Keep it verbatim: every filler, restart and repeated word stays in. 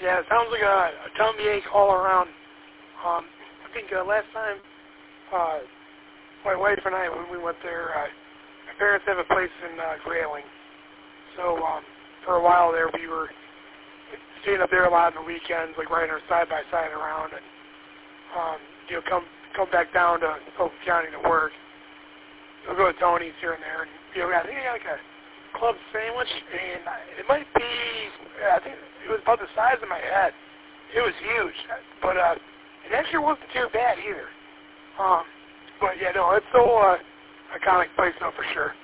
Yeah, it sounds like a, a tummy ache all around. Um, I think uh, last time uh, my wife and I, when we went there, uh, my parents have a place in uh, Grayling. So um, for a while there, we were staying up there a lot on the weekends, like riding our side-by-side around, and um, you know, come come back down to Fulton County to work. We'll go to Tony's here and there, and you know, I think they got like a club sandwich, and it might be, I think it was about the size of my head. It was huge, but uh, it actually wasn't too bad either. Um, but yeah, no, it's so uh, iconic place though for sure.